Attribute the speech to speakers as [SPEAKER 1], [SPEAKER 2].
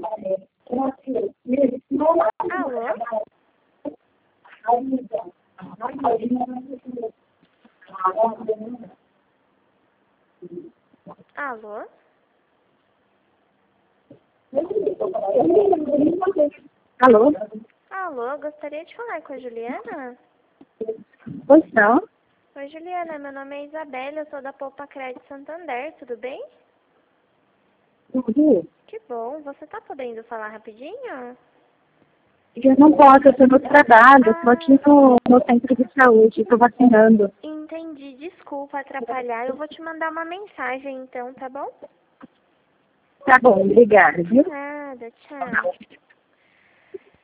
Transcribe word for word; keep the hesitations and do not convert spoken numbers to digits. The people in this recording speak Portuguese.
[SPEAKER 1] Alô? Alô?
[SPEAKER 2] Alô?
[SPEAKER 1] Alô, gostaria de falar com a Juliana?
[SPEAKER 2] Pois não?
[SPEAKER 1] Oi, Juliana, meu nome é Isabela, eu sou da Poupa Crédito Santander, tudo bem?
[SPEAKER 2] Tudo.
[SPEAKER 1] Que bom, você tá podendo falar rapidinho?
[SPEAKER 2] Eu não posso, eu estou no trabalho, estou aqui
[SPEAKER 1] Ah,
[SPEAKER 2] no, no centro de saúde, estou vacinando.
[SPEAKER 1] entendi, desculpa atrapalhar, eu vou te mandar uma mensagem então, tá bom?
[SPEAKER 2] Tá bom, obrigada,
[SPEAKER 1] De
[SPEAKER 2] viu?
[SPEAKER 1] nada, tchau.